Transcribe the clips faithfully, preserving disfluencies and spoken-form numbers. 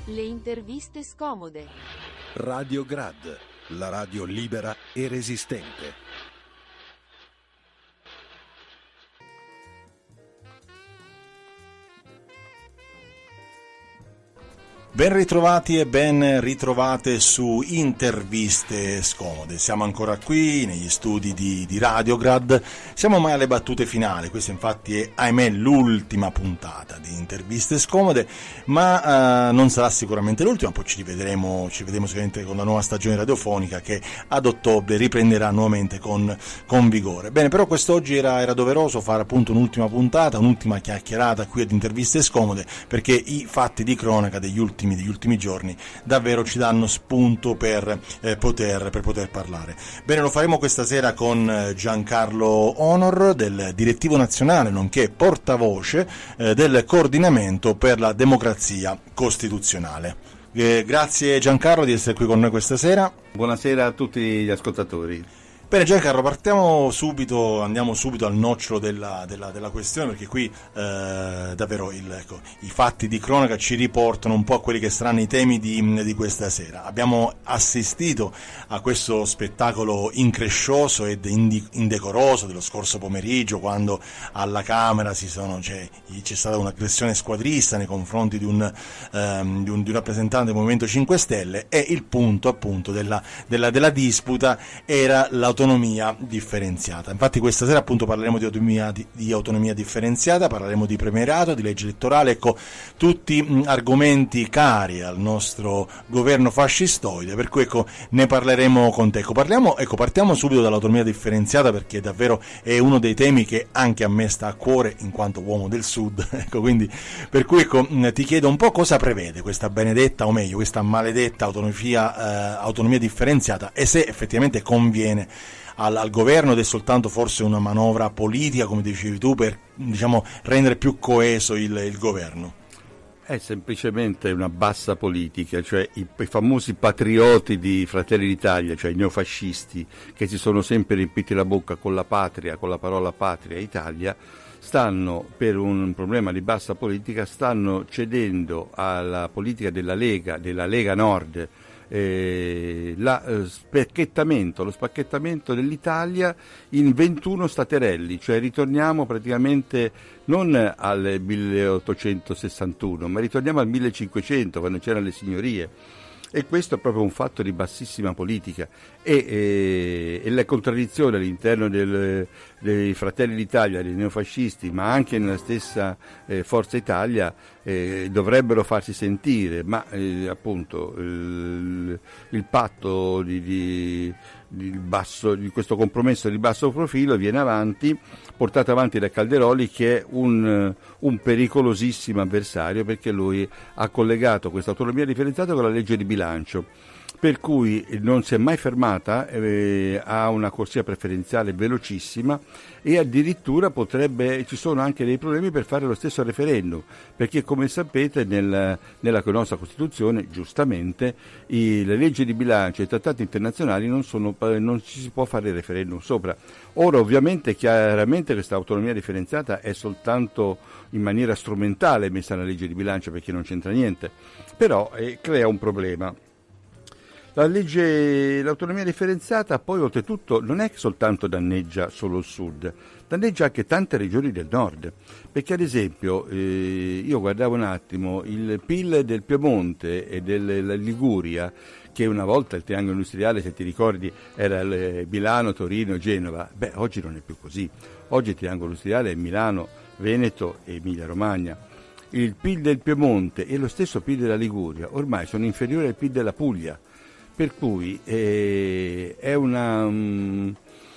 Le interviste scomode. Radio Grad, la radio libera e resistente. Ben ritrovati e ben ritrovate su Interviste Scomode. Siamo ancora qui negli studi di, di Radiograd, siamo ormai alle battute finali. Questa infatti è, ahimè, l'ultima puntata di Interviste Scomode, ma uh, non sarà sicuramente l'ultima, poi ci rivedremo, ci vedremo sicuramente con la nuova stagione radiofonica che ad ottobre riprenderà nuovamente con, con vigore. Bene, però quest'oggi era, era doveroso fare appunto un'ultima puntata, un'ultima chiacchierata qui ad Interviste Scomode, perché i fatti di cronaca degli ultimi degli ultimi giorni davvero ci danno spunto per, eh, poter, per poter parlare. Bene, lo faremo questa sera con Giancarlo Onor, del direttivo nazionale nonché portavoce eh, del coordinamento per la democrazia costituzionale. Eh, grazie Giancarlo di essere qui con noi questa sera. Buonasera a tutti gli ascoltatori. Bene Giancarlo, partiamo subito, andiamo subito al nocciolo della, della, della questione, perché qui eh, davvero il, ecco, i fatti di cronaca ci riportano un po' a quelli che saranno i temi di, di questa sera. Abbiamo assistito a questo spettacolo increscioso ed indecoroso dello scorso pomeriggio, quando alla Camera si sono, cioè, c'è stata un'aggressione squadrista nei confronti di un, ehm, di un, di un rappresentante del Movimento cinque Stelle, e il punto appunto della, della, della disputa era l'autonomia autonomia differenziata. Infatti questa sera appunto parleremo di autonomia, di, di autonomia differenziata, parleremo di premierato, di legge elettorale, ecco, tutti mh, argomenti cari al nostro governo fascistoide, per cui ecco ne parleremo con te. Ecco, parliamo, ecco, partiamo subito dall'autonomia differenziata, perché davvero è uno dei temi che anche a me sta a cuore in quanto uomo del sud, ecco, quindi per cui ecco, mh, ti chiedo un po' cosa prevede questa benedetta, o meglio questa maledetta autonomia, eh, autonomia differenziata, e se effettivamente conviene Al, al governo, ed è soltanto forse una manovra politica, come dicevi tu, per, diciamo, rendere più coeso il, il governo. È semplicemente una bassa politica, cioè i, i famosi patrioti di Fratelli d'Italia, cioè i neofascisti, che si sono sempre riempiti la bocca con la patria, con la parola patria Italia, stanno, per un problema di bassa politica, stanno cedendo alla politica della Lega, della Lega Nord, Eh, la, eh, spacchettamento, lo spacchettamento dell'Italia in ventuno staterelli, cioè ritorniamo praticamente non al milleottocentosessantuno, ma ritorniamo al millecinquecento, quando c'erano le signorie. E questo è proprio un fatto di bassissima politica, e, e, e la contraddizione all'interno del, dei Fratelli d'Italia, dei neofascisti, ma anche nella stessa eh, Forza Italia, eh, dovrebbero farsi sentire, ma eh, appunto il, il patto di, di, di, basso, di questo compromesso di basso profilo viene avanti, portato avanti da Calderoli, che è un, un pericolosissimo avversario, perché lui ha collegato questa autonomia differenziata con la legge di bilancio, per cui non si è mai fermata, eh, ha una corsia preferenziale velocissima, e addirittura potrebbe, ci sono anche dei problemi per fare lo stesso referendum, perché come sapete nel, nella nostra Costituzione, giustamente, i, le leggi di bilancio e i trattati internazionali non, sono, non ci si può fare il referendum sopra. Ora ovviamente chiaramente questa autonomia differenziata è soltanto in maniera strumentale messa nella legge di bilancio, perché non c'entra niente, però eh, crea un problema. La legge, l'autonomia differenziata poi oltretutto non è che soltanto danneggia solo il sud, danneggia anche tante regioni del nord, perché ad esempio eh, io guardavo un attimo il P I L del Piemonte e della Liguria, che una volta il triangolo industriale, se ti ricordi, era Milano, Torino, Genova, beh oggi non è più così, oggi il triangolo industriale è Milano, Veneto e Emilia Romagna. Il P I L del Piemonte e lo stesso P I L della Liguria ormai sono inferiori al P I L della Puglia. Per cui eh, è una um,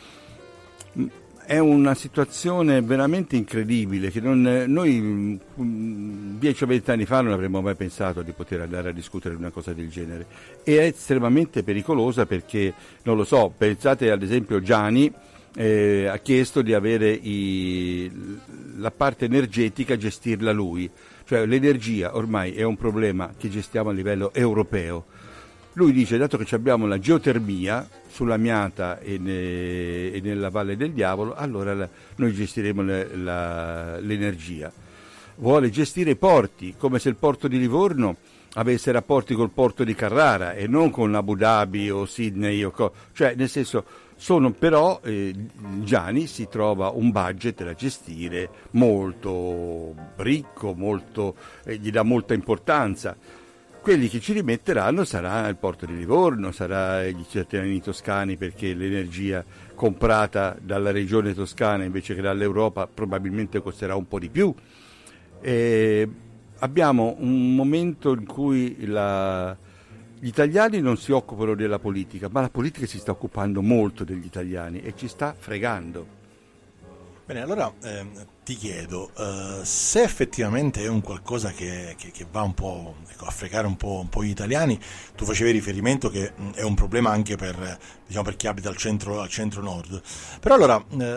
è una situazione veramente incredibile, che non, noi dieci o venti anni fa non avremmo mai pensato di poter andare a discutere una cosa del genere, e è estremamente pericolosa, perché non lo so, pensate ad esempio Gianni eh, ha chiesto di avere i, la parte energetica, gestirla lui, cioè l'energia ormai è un problema che gestiamo a livello europeo. Lui dice, dato che abbiamo la geotermia sulla Miata e, ne, e nella Valle del Diavolo, allora la, noi gestiremo le, la, l'energia. Vuole gestire i porti, come se il porto di Livorno avesse rapporti col porto di Carrara e non con Abu Dhabi o Sydney o co- cioè nel senso sono però eh, Gianni si trova un budget da gestire molto ricco, molto, eh, gli dà molta importanza. Quelli che ci rimetteranno sarà il porto di Livorno, sarà gli cittadini toscani, perché l'energia comprata dalla regione toscana invece che dall'Europa probabilmente costerà un po' di più. E abbiamo un momento in cui la, gli italiani non si occupano della politica, ma la politica si sta occupando molto degli italiani e ci sta fregando. Bene, allora eh, ti chiedo eh, se effettivamente è un qualcosa che, che, che va un po' ecco, a fregare un po', un po' gli italiani. Tu facevi riferimento che mh, è un problema anche per, diciamo, per chi abita al centro, al centro nord, però allora eh,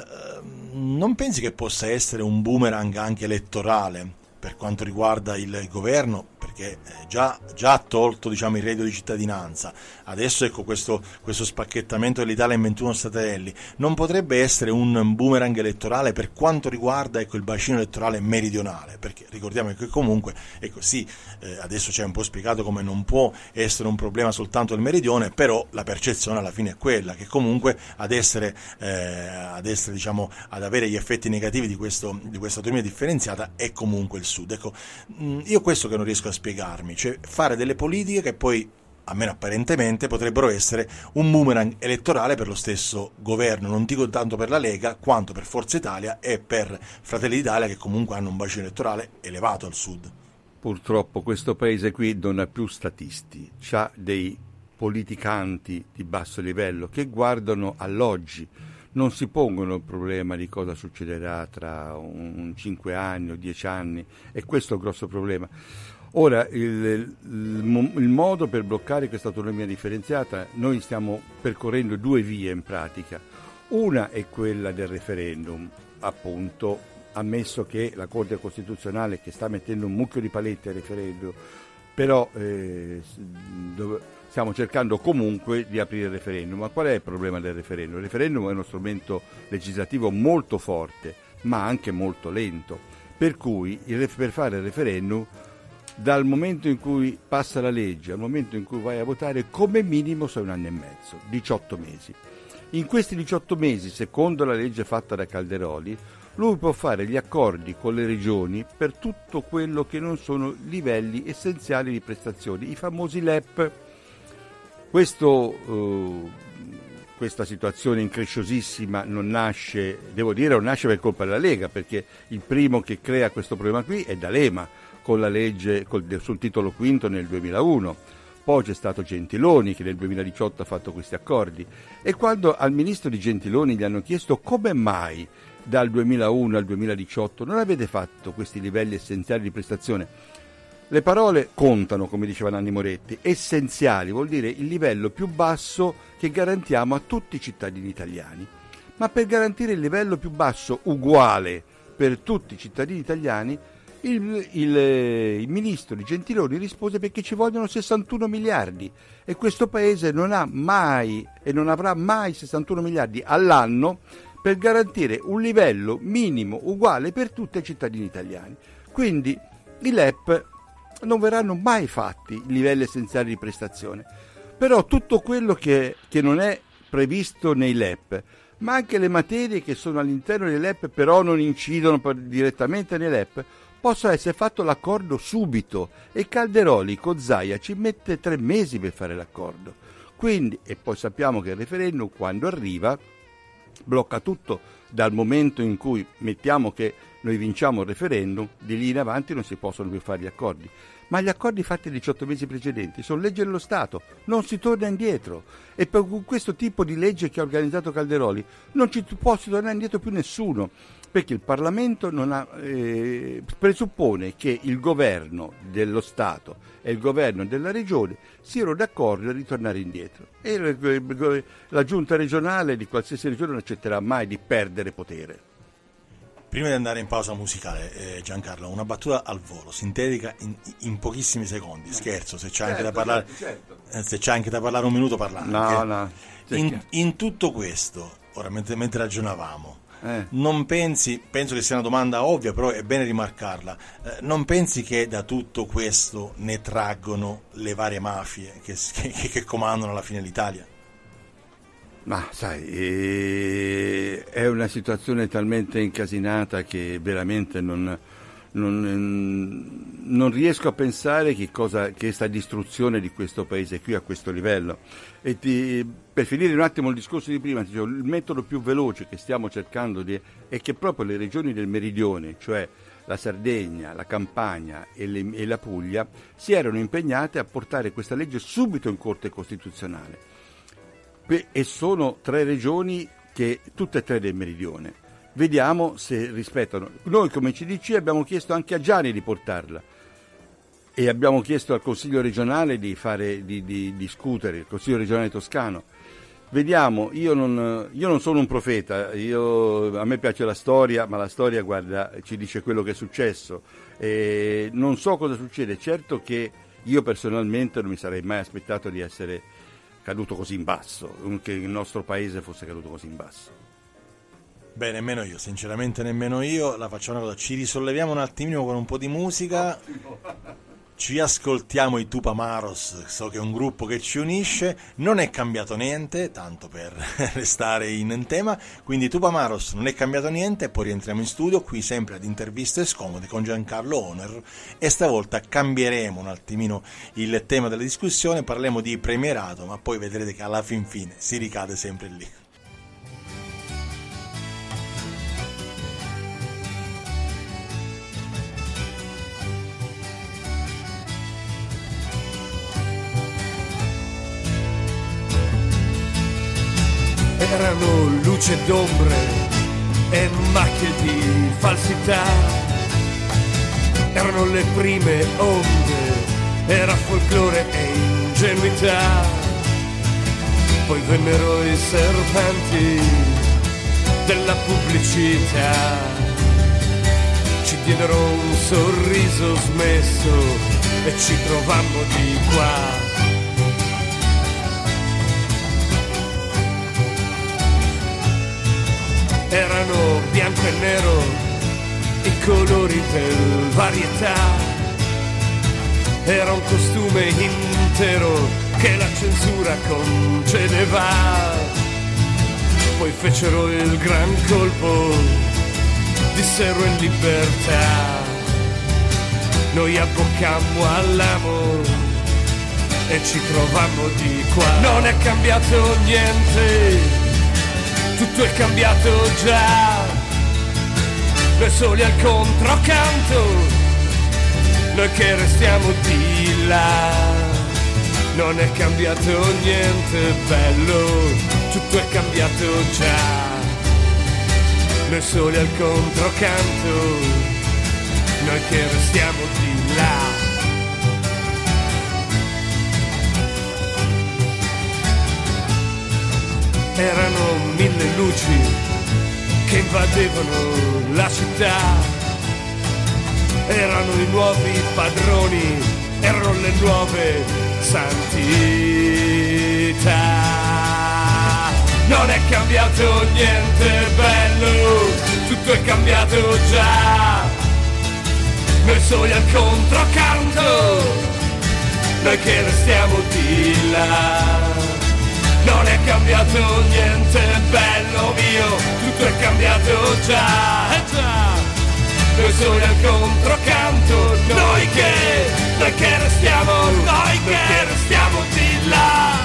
non pensi che possa essere un boomerang anche elettorale per quanto riguarda il governo? Perché già, già ha tolto, diciamo, il reddito di cittadinanza, adesso ecco questo, questo spacchettamento dell'Italia in ventuno statelli, non potrebbe essere un boomerang elettorale per quanto riguarda ecco, il bacino elettorale meridionale? Perché ricordiamo che comunque ecco, sì, eh, adesso ci è un po' spiegato come non può essere un problema soltanto il meridione, però la percezione alla fine è quella che comunque ad essere, eh, ad, essere diciamo, ad avere gli effetti negativi di, questo, di questa autonomia differenziata è comunque il sud. Ecco, mh, io questo che non riesco a spiegarmi, cioè fare delle politiche che poi, almeno apparentemente, potrebbero essere un boomerang elettorale per lo stesso governo, non dico tanto per la Lega quanto per Forza Italia e per Fratelli d'Italia, che comunque hanno un bacino elettorale elevato al sud. Purtroppo questo paese qui non ha più statisti, ha dei politicanti di basso livello che guardano all'oggi, non si pongono il problema di cosa succederà tra un cinque anni o dieci anni, e questo è il grosso problema. Ora, il, il, il modo per bloccare questa autonomia differenziata, noi stiamo percorrendo due vie in pratica. Una è quella del referendum, appunto, ammesso che la Corte Costituzionale, che sta mettendo un mucchio di paletti al referendum, però eh, dove, stiamo cercando comunque di aprire il referendum. Ma qual è il problema del referendum? Il referendum è uno strumento legislativo molto forte, ma anche molto lento, per cui il, per fare il referendum, dal momento in cui passa la legge al momento in cui vai a votare, come minimo sono un anno e mezzo, diciotto mesi. In questi diciotto mesi, secondo la legge fatta da Calderoli, lui può fare gli accordi con le regioni per tutto quello che non sono livelli essenziali di prestazioni, i famosi L E P. Questo, eh, questa situazione incresciosissima non nasce, devo dire, non nasce per colpa della Lega, perché il primo che crea questo problema qui è D'Alema, con la legge col, sul titolo quinto nel duemilauno. Poi c'è stato Gentiloni che nel duemiladiciotto ha fatto questi accordi, e quando al ministro di Gentiloni gli hanno chiesto come mai dal duemilauno al duemiladiciotto non avete fatto questi livelli essenziali di prestazione, le parole contano, come diceva Nanni Moretti. Essenziali vuol dire il livello più basso che garantiamo a tutti i cittadini italiani, ma per garantire il livello più basso uguale per tutti i cittadini italiani, Il, il, il ministro di Gentiloni rispose perché ci vogliono sessantuno miliardi, e questo paese non ha mai e non avrà mai sessantuno miliardi all'anno per garantire un livello minimo uguale per tutti i cittadini italiani. Quindi i L E P non verranno mai fatti, i livelli essenziali di prestazione. Però tutto quello che, che non è previsto nei L E P, ma anche le materie che sono all'interno dei L E P però non incidono direttamente nei L E P, possa essere fatto l'accordo subito, e Calderoli con Zaia ci mette tre mesi per fare l'accordo. Quindi, e poi sappiamo che il referendum, quando arriva, blocca tutto. Dal momento in cui mettiamo che noi vinciamo il referendum, di lì in avanti non si possono più fare gli accordi. Ma gli accordi fatti nei diciotto mesi precedenti sono legge dello Stato, non si torna indietro, e per questo tipo di legge che ha organizzato Calderoli non ci può tornare indietro più nessuno, perché il Parlamento non ha, eh, presuppone che il governo dello Stato e il governo della regione siano d'accordo a ritornare indietro, e la giunta regionale di qualsiasi regione non accetterà mai di perdere potere. Prima di andare in pausa musicale, eh, Giancarlo, una battuta al volo, sintetica in, in pochissimi secondi. Scherzo, se c'è anche certo, da parlare, certo. eh, se c'è anche da parlare un minuto parlare. No, no. In, in tutto questo, ora mentre, mentre ragionavamo, Eh. Non pensi, penso che sia una domanda ovvia, però è bene rimarcarla, eh, non pensi che da tutto questo ne traggono le varie mafie che, che, che comandano alla fine l'Italia? Ma sai, eh, è una situazione talmente incasinata che veramente non, non, non riesco a pensare che cosa, che sta distruzione di questo paese qui a questo livello. E ti, per finire un attimo il discorso di prima, dicevo, il metodo più veloce che stiamo cercando di, è che proprio le regioni del meridione, cioè la Sardegna, la Campania e, le, e la Puglia, si erano impegnate a portare questa legge subito in Corte Costituzionale. E sono tre regioni che tutte e tre del meridione. Vediamo se rispettano. Noi come C D C abbiamo chiesto anche a Gianni di portarla e abbiamo chiesto al Consiglio regionale di fare di, di discutere, il Consiglio regionale toscano. Vediamo, io non, io non sono un profeta, io, a me piace la storia, ma la storia, guarda, ci dice quello che è successo. E non so cosa succede, certo che io personalmente non mi sarei mai aspettato di essere caduto così in basso, che il nostro paese fosse caduto così in basso. Beh, nemmeno io, sinceramente nemmeno io. La facciamo una cosa, ci risolleviamo un attimino con un po' di musica. Ottimo. Ci ascoltiamo i Tupamaros, so che è un gruppo che ci unisce, non è cambiato niente, tanto per restare in tema, quindi Tupamaros non è cambiato niente, e poi rientriamo in studio, qui sempre ad Interviste Scomode con Giancarlo Oner, e stavolta cambieremo un attimino il tema della discussione, parliamo di premierato, ma poi vedrete che alla fin fine si ricade sempre lì. Erano luce d'ombre e macchie di falsità, erano le prime onde, era folklore e ingenuità, poi vennero i serpenti della pubblicità, ci diedero un sorriso smesso e ci trovammo di qua. Erano bianco e nero i colori del varietà, era un costume intero che la censura concedeva, poi fecero il gran colpo, dissero in libertà, noi abboccammo all'amo e ci trovammo di qua. Non è cambiato niente, tutto è cambiato già, noi soli al controcanto, noi che restiamo di là. Non è cambiato niente bello, tutto è cambiato già, noi soli al controcanto, noi che restiamo di là. Erano mille luci che invadevano la città, erano i nuovi padroni, erano le nuove santità. Non è cambiato niente bello, tutto è cambiato già, noi soli al controcanto, noi che restiamo di là. Non è cambiato niente bello mio, tutto è cambiato già, eh già, noi soli al controcanto, noi che, noi che restiamo, noi che restiamo di là.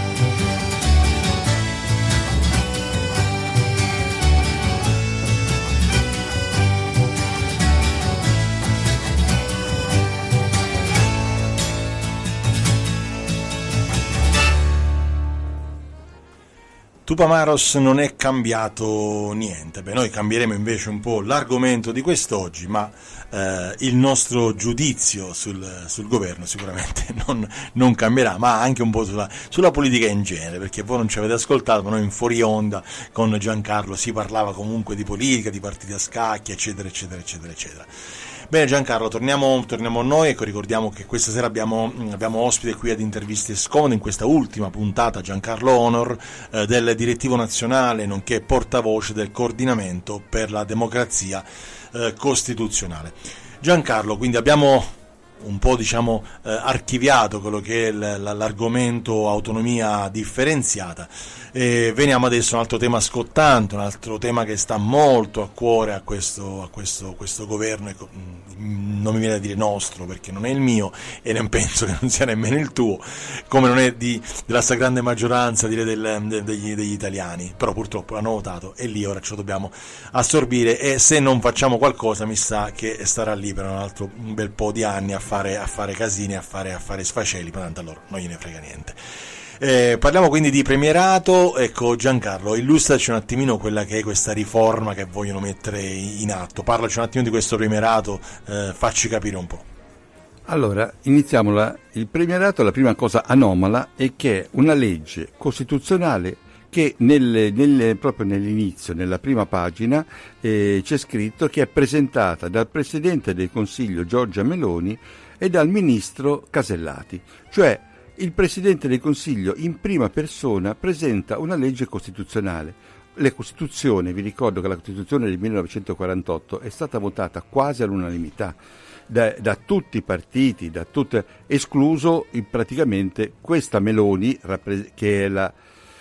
Tupamaros non è cambiato niente. Beh, noi cambieremo invece un po' l'argomento di quest'oggi, ma eh, il nostro giudizio sul, sul governo sicuramente non, non cambierà, ma anche un po' sulla, sulla politica in genere, perché voi non ci avete ascoltato, ma noi in fuori onda con Giancarlo si parlava comunque di politica, di partiti a scacchi, eccetera, eccetera, eccetera, eccetera. Bene Giancarlo, torniamo, torniamo a noi. Ecco, ricordiamo che questa sera abbiamo, abbiamo ospite qui ad Interviste Scomode in questa ultima puntata Giancarlo Honor, eh, del direttivo nazionale nonché portavoce del coordinamento per la democrazia eh, costituzionale. Giancarlo, quindi abbiamo un po' diciamo eh, archiviato quello che è l- l'argomento autonomia differenziata e veniamo adesso a un altro tema scottante, un altro tema che sta molto a cuore a questo, a questo, questo governo, ecco, non mi viene da dire nostro perché non è il mio e non penso che non sia nemmeno il tuo, come non è di, della stragrande maggioranza direi del, de, degli, degli italiani, però purtroppo l'hanno votato e lì ora ce lo dobbiamo assorbire e se non facciamo qualcosa mi sa che starà lì per un altro un bel po' di anni a fare, a fare casini, a fare, a fare sfaceli, ma tanto a loro non gliene frega niente. Eh, parliamo quindi di premierato. Ecco Giancarlo, illustraci un attimino quella che è questa riforma che vogliono mettere in atto, parlaci un attimo di questo premierato, eh, facci capire un po'. Allora, iniziamola. Il premierato, la prima cosa anomala è che è una legge costituzionale che nel, nel, proprio nell'inizio, nella prima pagina, eh, c'è scritto che è presentata dal Presidente del Consiglio Giorgia Meloni e dal Ministro Casellati, cioè il Presidente del Consiglio in prima persona presenta una legge costituzionale. La Costituzione, vi ricordo che la Costituzione del millenovecentoquarantotto è stata votata quasi all'unanimità da, da tutti i partiti, da tutte, escluso praticamente questa Meloni, che è la,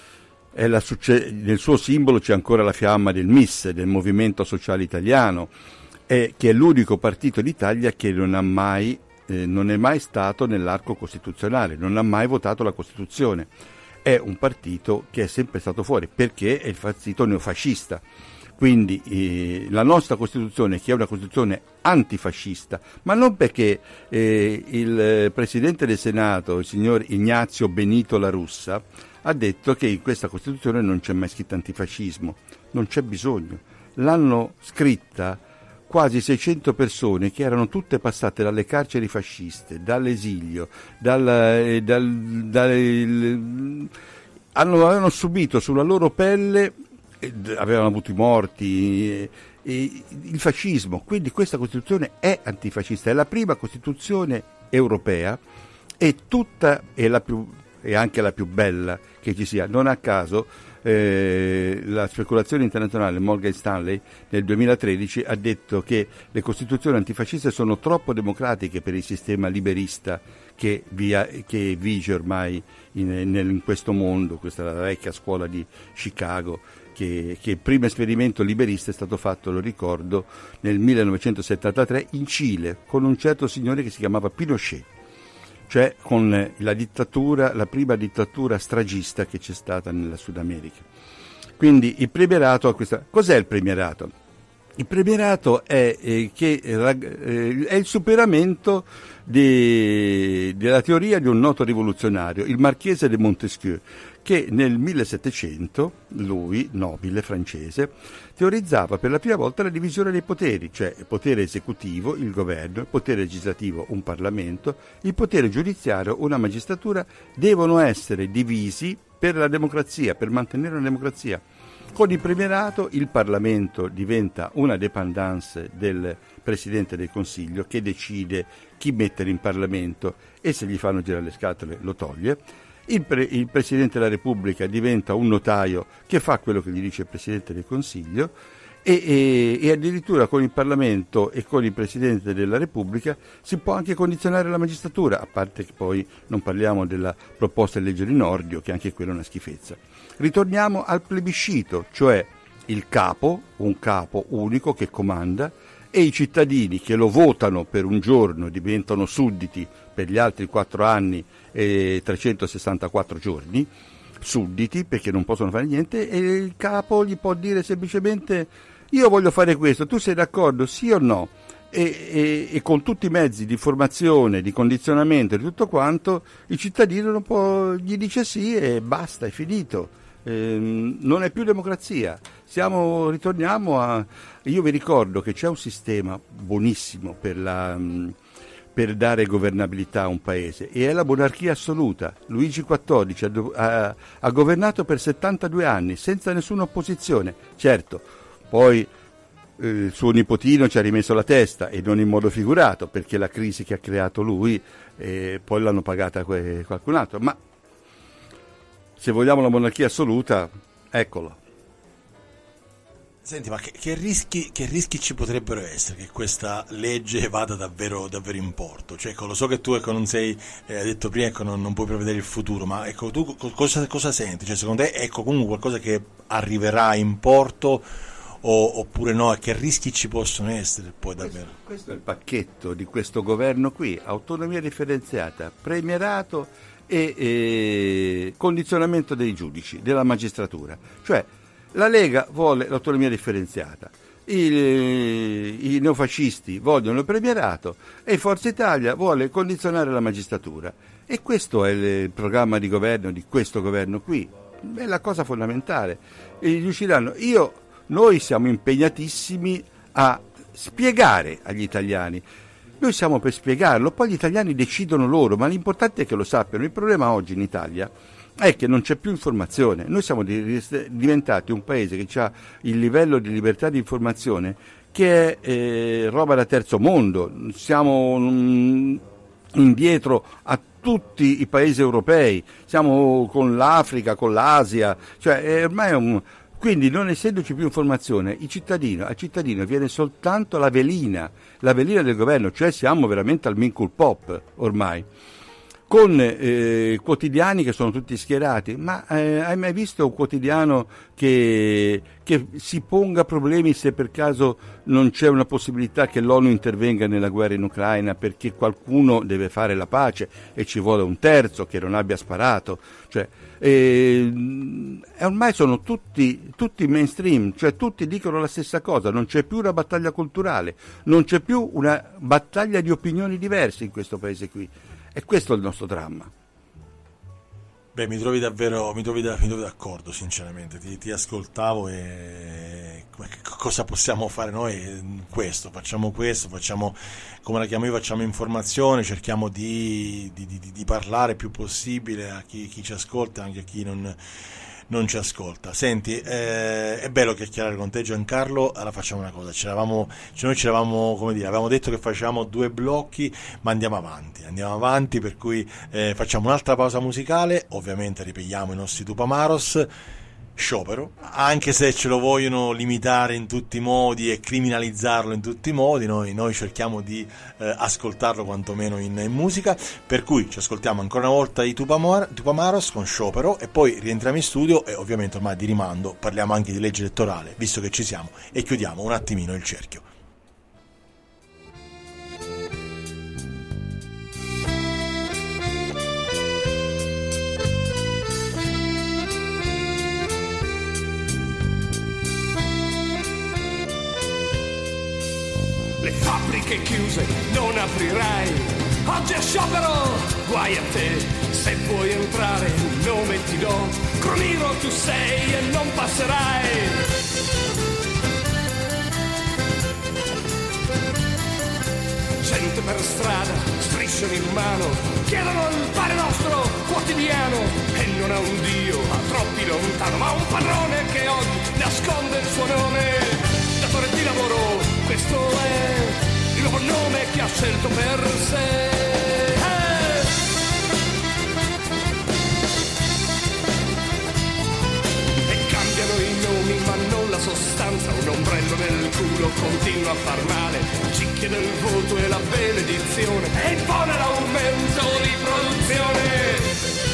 è la nel suo simbolo c'è ancora la fiamma del M I S, del Movimento Sociale Italiano, e, che è l'unico partito d'Italia che non ha mai Eh, non è mai stato nell'arco costituzionale, non ha mai votato la Costituzione, è un partito che è sempre stato fuori perché è il partito neofascista, quindi eh, la nostra Costituzione, che è una Costituzione antifascista, ma non perché eh, il Presidente del Senato, il signor Ignazio Benito La Russa, ha detto che in questa Costituzione non c'è mai scritto antifascismo, non c'è bisogno, l'hanno scritta quasi seicento persone che erano tutte passate dalle carceri fasciste, dall'esilio, dal, eh, dal, dal, il, hanno, avevano subito sulla loro pelle, eh, avevano avuto i morti, eh, eh, il fascismo, quindi questa Costituzione è antifascista, è la prima Costituzione europea e tutta è la più, è anche la più bella che ci sia, non a caso. Eh, la speculazione internazionale Morgan Stanley nel duemilatredici ha detto che le costituzioni antifasciste sono troppo democratiche per il sistema liberista che, via, che vige ormai in, nel, in questo mondo. Questa è la vecchia scuola di Chicago, che, che il primo esperimento liberista è stato fatto, lo ricordo, nel millenovecentosettantatré in Cile con un certo signore che si chiamava Pinochet, cioè con la dittatura, la prima dittatura stragista che c'è stata nella Sud America. Quindi il premierato ha questa. Cos'è il premierato? Il premierato è, eh, che, eh, è il superamento di, della teoria di un noto rivoluzionario, il Marchese de Montesquieu, che nel millesettecento, lui, nobile francese, teorizzava per la prima volta la divisione dei poteri, cioè il potere esecutivo, il governo, il potere legislativo, un Parlamento, il potere giudiziario, una magistratura, devono essere divisi per la democrazia, per mantenere una democrazia. Con il premierato il Parlamento diventa una dépendance del Presidente del Consiglio che decide chi mettere in Parlamento e se gli fanno girare le scatole lo toglie. Il, pre- il Presidente della Repubblica diventa un notaio che fa quello che gli dice il Presidente del Consiglio e, e, e addirittura con il Parlamento e con il Presidente della Repubblica si può anche condizionare la magistratura, a parte che poi non parliamo della proposta di legge di Nordio, che anche quella è una schifezza. Ritorniamo al plebiscito, cioè il capo, un capo unico che comanda, e i cittadini che lo votano per un giorno diventano sudditi per gli altri quattro anni e trecentosessantaquattro giorni, sudditi perché non possono fare niente, e il capo gli può dire semplicemente io voglio fare questo, tu sei d'accordo, sì o no? E, e, e con tutti i mezzi di informazione, di condizionamento e tutto quanto, il cittadino non può, gli dice sì e basta, è finito. Eh, non è più democrazia. Siamo, ritorniamo a. Io vi ricordo che c'è un sistema buonissimo per, la, per dare governabilità a un paese e è la monarchia assoluta. Luigi quattordici ha, ha, ha governato per settantadue anni senza nessuna opposizione. Certo, poi eh, suo nipotino ci ha rimesso la testa, e non in modo figurato, perché la crisi che ha creato lui eh, poi l'hanno pagata que- qualcun altro. Ma se vogliamo la monarchia assoluta, eccola. Senti, ma che, che, rischi, che rischi ci potrebbero essere che questa legge vada davvero, davvero in porto? Cioè, ecco, lo so che tu ecco, non sei, eh, hai detto prima, ecco, non, non puoi prevedere il futuro, ma ecco, tu cosa, cosa senti? Cioè, secondo te ecco comunque qualcosa che arriverà in porto o, oppure no? E che rischi ci possono essere poi davvero? Questo, questo è il pacchetto di questo governo qui: autonomia differenziata, premierato e, e condizionamento dei giudici, della magistratura. Cioè, la Lega vuole l'autonomia differenziata, i, i neofascisti vogliono il premierato e Forza Italia vuole condizionare la magistratura. E questo è il programma di governo di questo governo qui. È la cosa fondamentale. E riusciranno. Io, noi siamo impegnatissimi a spiegare agli italiani. Noi siamo per spiegarlo, poi gli italiani decidono loro, ma l'importante è che lo sappiano. Il problema oggi in Italia è che non c'è più informazione. Noi siamo diventati un paese che ha il livello di libertà di informazione che è eh, roba da terzo mondo. Siamo mm, indietro a tutti i paesi europei, siamo con l'Africa, con l'Asia, cioè è ormai è un... Quindi, non essendoci più informazione, il cittadino, al cittadino viene soltanto la velina, la velina del governo, cioè siamo veramente al Minkle Pop ormai, con eh, quotidiani che sono tutti schierati. Ma eh, hai mai visto un quotidiano che, che si ponga problemi se per caso non c'è una possibilità che l'ONU intervenga nella guerra in Ucraina perché qualcuno deve fare la pace e ci vuole un terzo che non abbia sparato? Cioè, eh, ormai sono tutti, tutti mainstream, cioè tutti dicono la stessa cosa, non c'è più una battaglia culturale, non c'è più una battaglia di opinioni diverse in questo paese qui. E questo è il nostro dramma. Beh, mi trovi davvero, mi trovi, da, mi trovi d'accordo, sinceramente. Ti, ti ascoltavo e cosa possiamo fare noi? Questo, facciamo questo, facciamo, come la chiamo io, facciamo informazione, cerchiamo di, di, di, di parlare più possibile a chi, chi ci ascolta, anche a chi non, non ci ascolta. Senti, eh, è bello chiacchierare con te, Giancarlo. Allora facciamo una cosa, c'eravamo, cioè noi c'eravamo, come dire, avevamo detto che facevamo due blocchi, ma andiamo avanti, andiamo avanti, per cui eh, facciamo un'altra pausa musicale, ovviamente ripetiamo i nostri Tupamaros. Sciopero, anche se ce lo vogliono limitare in tutti i modi e criminalizzarlo in tutti i modi, noi, noi cerchiamo di eh, ascoltarlo quantomeno in, in musica, per cui ci ascoltiamo ancora una volta i Tupamar- Tupamaros con Sciopero e poi rientriamo in studio e ovviamente ormai di rimando parliamo anche di legge elettorale, visto che ci siamo, e chiudiamo un attimino il cerchio. Le fabbriche chiuse, non aprirai. Oggi è sciopero, guai a te. Se vuoi entrare, un nome ti do. Cromiro tu sei e non passerai. Gente per strada, strisciano in mano, chiedono il pane nostro quotidiano. E non ha un Dio, a troppi lontano, ma un padrone che oggi nasconde il suo nome. Datore di lavoro, questo è il nuovo nome che ha scelto per sé. Eh! E cambiano i nomi ma non la sostanza. Un ombrello nel culo continua a far male. Ci chiede il voto e la benedizione e impone l'aumento di produzione.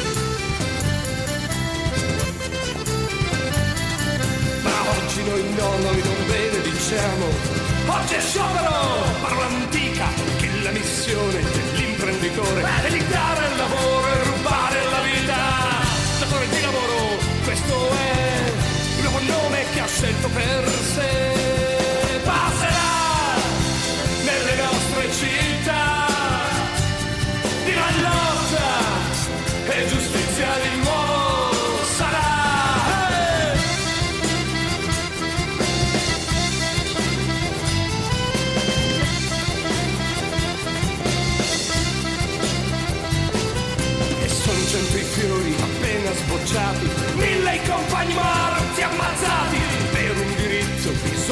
Oggi noi no, noi non benediciamo. Oggi è sciopero, parola antica, che la missione dell'imprenditore è di dare il lavoro e rubare la vita. Datore di lavoro, questo è il nuovo nome che ha scelto per sé. Passerà nelle nostre città di la lotta e giustizia di nuovo sarà. Cento i fiori appena sbocciati, mille i compagni morti ammazzati per un diritto bisogno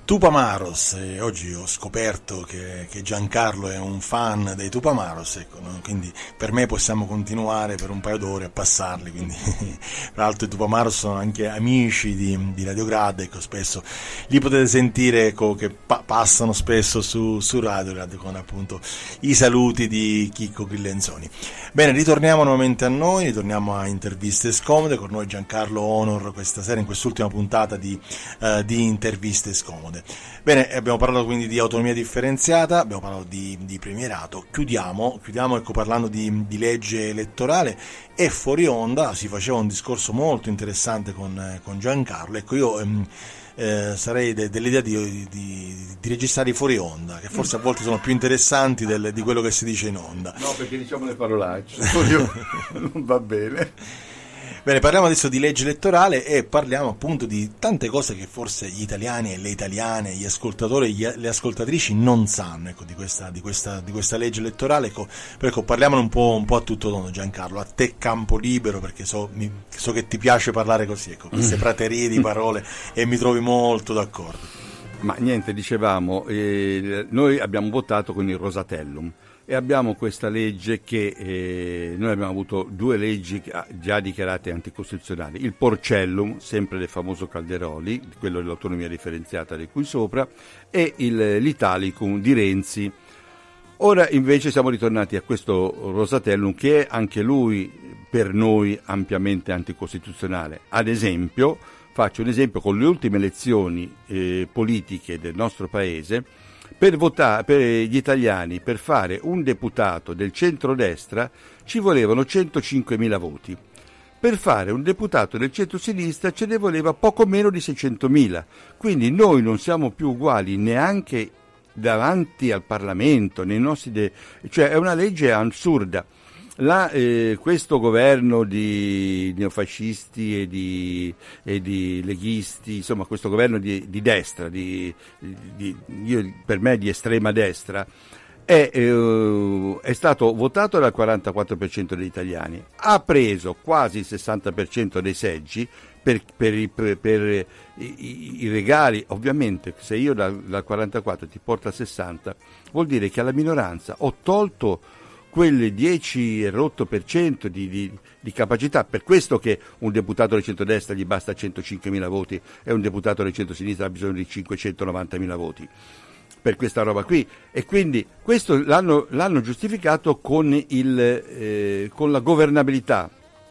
Tupamaros, e oggi ho scoperto che, che Giancarlo è un fan dei Tupamaros, ecco, no? Quindi per me possiamo continuare per un paio d'ore a passarli, quindi tra l'altro i Tupamaros sono anche amici di, di Radio Grad, ecco, spesso li potete sentire, ecco, che pa- passano spesso su, su Radio Grad con appunto i saluti di Chicco Grillenzoni. Bene, ritorniamo nuovamente a noi, ritorniamo a Interviste Scomode, con noi Giancarlo Honor questa sera in quest'ultima puntata di, uh, di Interviste Scomode. Bene, abbiamo parlato quindi di autonomia differenziata, abbiamo parlato di, di premierato, chiudiamo, chiudiamo ecco, parlando di, di legge elettorale, e fuori onda si faceva un discorso molto interessante con, con Giancarlo, ecco io ehm, eh, sarei de, dell'idea di, di, di registrare i fuori onda, che forse a volte sono più interessanti del, di quello che si dice in onda. No, perché diciamo le parolacce, non va bene. Bene, parliamo adesso di legge elettorale e parliamo appunto di tante cose che forse gli italiani e le italiane, gli ascoltatori e le ascoltatrici non sanno, ecco, di questa, di questa, di questa legge elettorale. Ecco, ecco, parliamone un po', un po' a tutto tondo, Giancarlo, a te campo libero, perché so, mi, so che ti piace parlare così, ecco, queste praterie di parole, e mi trovi molto d'accordo. Ma niente, dicevamo, eh, noi abbiamo votato con il Rosatellum. E abbiamo questa legge che eh, noi abbiamo avuto due leggi già dichiarate anticostituzionali, il Porcellum, sempre del famoso Calderoli, quello dell'autonomia differenziata di cui sopra, e il, l'Italicum di Renzi. Ora invece siamo ritornati a questo Rosatellum, che è anche lui per noi ampiamente anticostituzionale. Ad esempio, faccio un esempio, con le ultime elezioni eh, politiche del nostro paese, per votare, per gli italiani, per fare un deputato del centrodestra ci volevano centocinquemila voti. Per fare un deputato del centrosinistra ce ne voleva poco meno di seicentomila. Quindi noi non siamo più uguali neanche davanti al Parlamento, nei nostri de- cioè è una legge assurda. La, eh, questo governo di neofascisti e di, e di leghisti, insomma questo governo di, di destra, di, di, io, per me di estrema destra, è, eh, è stato votato dal quarantaquattro per cento degli italiani, ha preso quasi il sessanta per cento dei seggi per, per, i, per, per i, i regali. Ovviamente se io dal, dal quarantaquattro ti porto al sessanta vuol dire che alla minoranza ho tolto quelle dieci e rotto per cento di, di, di capacità. Per questo che un deputato del centrodestra gli basta centocinquemila voti e un deputato del centrosinistra ha bisogno di cinquecentonovantamila voti per questa roba qui, e quindi questo l'hanno, l'hanno giustificato con, il, eh, con la governabilità.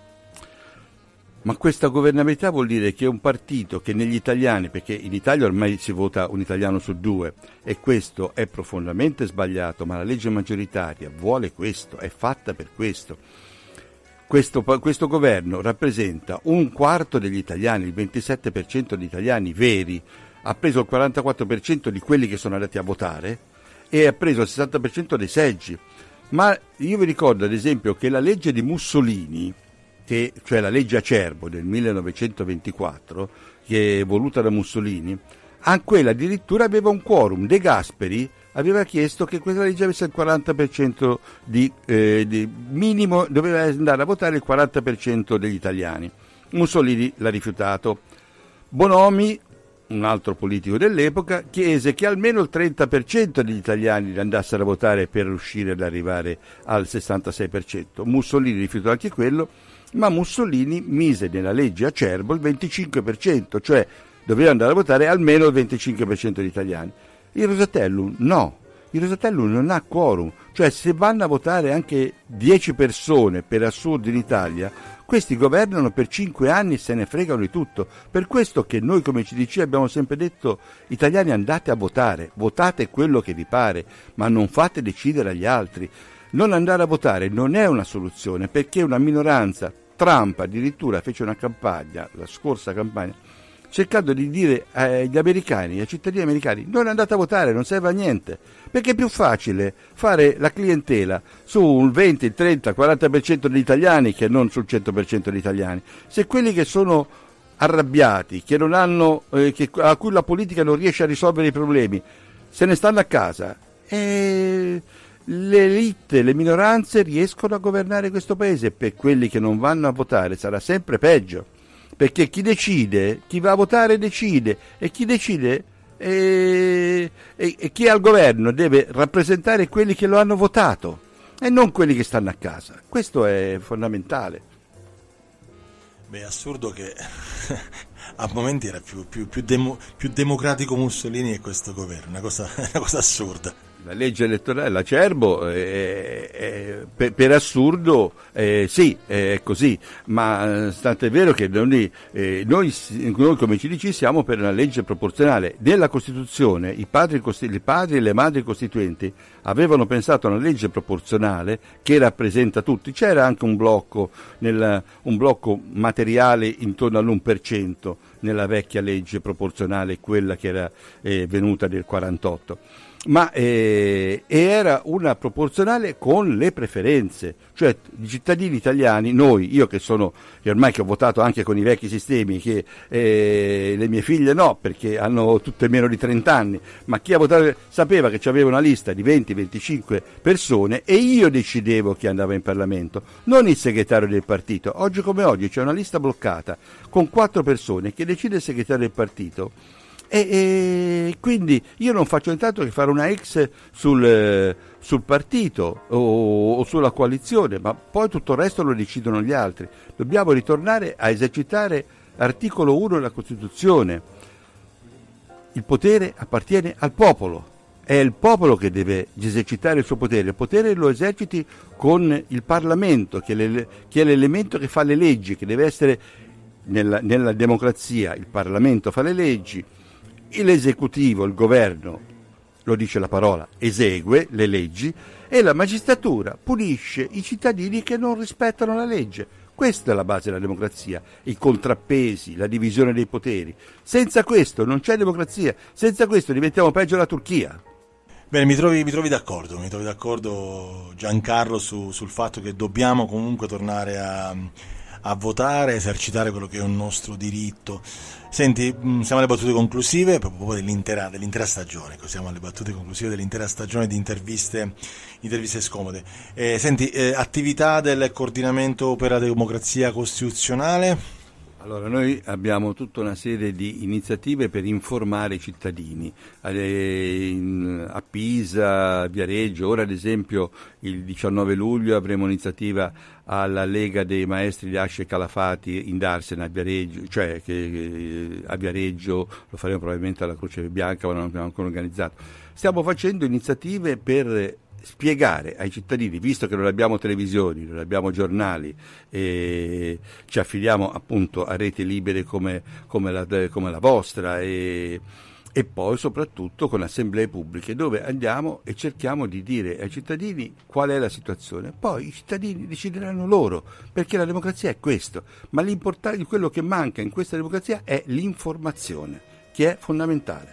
Ma questa governabilità vuol dire che un partito che negli italiani, perché in Italia ormai si vota un italiano su due, e questo è profondamente sbagliato, ma la legge maggioritaria vuole questo, è fatta per questo. Questo, questo governo rappresenta un quarto degli italiani, il ventisette per cento di italiani veri, ha preso il quarantaquattro per cento di quelli che sono andati a votare e ha preso il sessanta per cento dei seggi. Ma io vi ricordo ad esempio che la legge di Mussolini, che, cioè la legge Acerbo del millenovecentoventiquattro, che è voluta da Mussolini, a quella addirittura aveva un quorum. De Gasperi aveva chiesto che questa legge avesse il quaranta per cento di, eh, di minimo, doveva andare a votare il quaranta per cento degli italiani. Mussolini l'ha rifiutato. Bonomi, un altro politico dell'epoca, chiese che almeno il trenta per cento degli italiani andassero a votare per riuscire ad arrivare al sessantasei per cento. Mussolini rifiutò anche quello, ma Mussolini mise nella legge Acerbo il venticinque per cento, cioè doveva andare a votare almeno il venticinque per cento degli italiani. Il Rosatellum no, il Rosatellum non ha quorum, cioè se vanno a votare anche dieci persone per assurdo in Italia, questi governano per cinque anni e se ne fregano di tutto. Per questo che noi come C D C abbiamo sempre detto: italiani, andate a votare, votate quello che vi pare, ma non fate decidere agli altri. Non andare a votare non è una soluzione, perché una minoranza, Trump addirittura fece una campagna, la scorsa campagna, cercando di dire agli americani, ai cittadini americani: non andate a votare, non serve a niente, perché è più facile fare la clientela su un venti, trenta, quaranta per cento degli italiani che non sul cento per cento degli italiani. Se quelli che sono arrabbiati, che non hanno, eh, che, a cui la politica non riesce a risolvere i problemi, se ne stanno a casa, e le elite, le minoranze riescono a governare questo paese. Per quelli che non vanno a votare sarà sempre peggio, perché chi decide, chi va a votare decide, e chi decide e, e, e chi è al governo deve rappresentare quelli che lo hanno votato e non quelli che stanno a casa. Questo è fondamentale. Beh, è assurdo che a momenti era più, più, più, demo, più democratico Mussolini che questo governo, una cosa, una cosa assurda. La legge elettorale, l'Acerbo, è, è, per, per assurdo, eh, sì, è così, ma tanto è vero che noi, eh, noi, noi come C D C siamo per una legge proporzionale. Nella Costituzione i padri, i padri e le madri costituenti avevano pensato a una legge proporzionale che rappresenta tutti. C'era anche un blocco, nel, un blocco materiale intorno all'uno per cento nella vecchia legge proporzionale, quella che era eh, venuta nel quarantotto. Ma eh, era una proporzionale con le preferenze, cioè i cittadini italiani, noi, io che sono, che ormai che ho votato anche con i vecchi sistemi, che eh, le mie figlie no, perché hanno tutte meno di trenta anni, ma chi ha votato sapeva che c'aveva una lista di venti venticinque persone e io decidevo chi andava in Parlamento, non il segretario del partito. Oggi come oggi c'è una lista bloccata con quattro persone che decide il segretario del partito. E, e quindi io non faccio nient'altro che fare una X sul, sul partito o, o sulla coalizione, ma poi tutto il resto lo decidono gli altri. Dobbiamo ritornare a esercitare l'articolo uno della Costituzione. Il potere appartiene al popolo, è il popolo che deve esercitare il suo potere. Il potere lo eserciti con il Parlamento, che è, le, che è l'elemento che fa le leggi, che deve essere nella, nella democrazia. Il Parlamento fa le leggi, l'esecutivo, il governo, lo dice la parola, esegue le leggi e la magistratura punisce i cittadini che non rispettano la legge. Questa è la base della democrazia, i contrappesi, la divisione dei poteri. Senza questo non c'è democrazia, senza questo diventiamo peggio la Turchia. Bene, mi trovi, mi trovi d'accordo, mi trovi d'accordo Giancarlo su, sul fatto che dobbiamo comunque tornare a, a votare, esercitare quello che è un nostro diritto. Senti, siamo alle battute conclusive proprio dell'intera, dell'intera stagione, siamo alle battute conclusive dell'intera stagione di interviste, interviste scomode. Eh, senti, eh, attività del coordinamento per la democrazia costituzionale? Allora, noi abbiamo tutta una serie di iniziative per informare i cittadini, a Pisa, a Viareggio. Ora ad esempio il diciannove luglio avremo un'iniziativa alla Lega dei Maestri di Asce e Calafati in Darsena a Viareggio, cioè che a Viareggio lo faremo probabilmente alla Croce Bianca, ma non abbiamo ancora organizzato. Stiamo facendo iniziative per spiegare ai cittadini, visto che non abbiamo televisioni, non abbiamo giornali e ci affidiamo appunto a reti libere come, come, la, come la vostra e, e poi soprattutto con assemblee pubbliche dove andiamo e cerchiamo di dire ai cittadini qual è la situazione. Poi i cittadini decideranno loro, perché la democrazia è questo, ma l'importante, quello che manca in questa democrazia è l'informazione, che è fondamentale.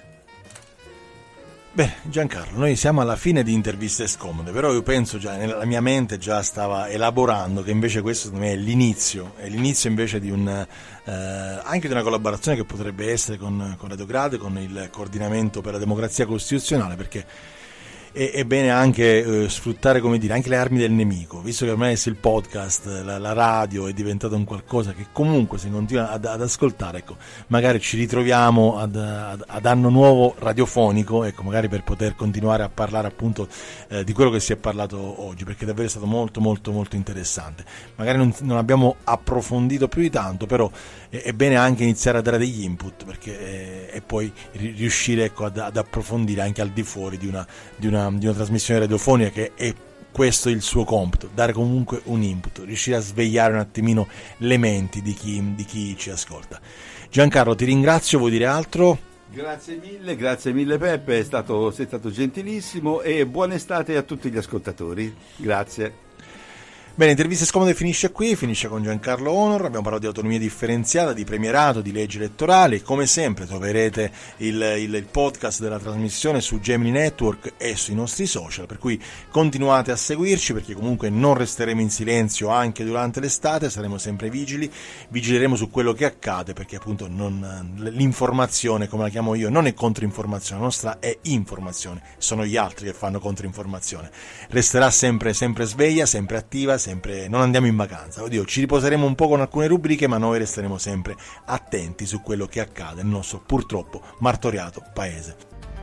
Beh, Giancarlo, noi siamo alla fine di interviste scomode, però io penso già, nella mia mente già stava elaborando che invece questo secondo me è l'inizio, è l'inizio invece di un, eh, anche di una collaborazione che potrebbe essere con, con Radio Grad, con il coordinamento per la democrazia costituzionale, perché è, è bene anche eh, sfruttare, come dire, anche le armi del nemico, visto che ormai il podcast, la, la radio è diventato un qualcosa che comunque si continua ad, ad ascoltare, ecco, magari ci ritroviamo ad, ad, ad anno nuovo radiofonico, ecco, magari per poter continuare a parlare appunto eh, di quello che si è parlato oggi, perché davvero è stato molto molto molto interessante. Magari non, non abbiamo approfondito più di tanto, però è, è bene anche iniziare a dare degli input, perché eh, e poi riuscire, ecco, ad, ad approfondire anche al di fuori di una, di una di una trasmissione radiofonica, che è questo il suo compito, dare comunque un input, riuscire a svegliare un attimino le menti di chi, di chi ci ascolta. Giancarlo, ti ringrazio, vuoi dire altro? Grazie mille, grazie mille Peppe, è stato, sei stato gentilissimo e buona estate a tutti gli ascoltatori, grazie. Bene, interviste scomode finisce qui, finisce con Giancarlo Honor, abbiamo parlato di autonomia differenziata, di premierato, di leggi elettorali. Come sempre troverete il, il, il podcast della trasmissione su Gemini Network e sui nostri social, per cui continuate a seguirci, perché comunque non resteremo in silenzio anche durante l'estate, saremo sempre vigili, vigileremo su quello che accade, perché appunto non, l'informazione, come la chiamo io, non è controinformazione, la nostra è informazione, sono gli altri che fanno controinformazione. Resterà sempre, sempre sveglia, sempre attiva, sempre, non andiamo in vacanza, oddio, ci riposeremo un po' con alcune rubriche, ma noi resteremo sempre attenti su quello che accade nel nostro purtroppo martoriato paese.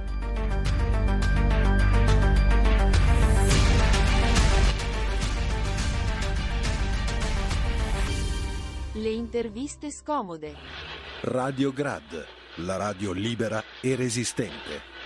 Le interviste scomode. Radio Grad, la radio libera e resistente.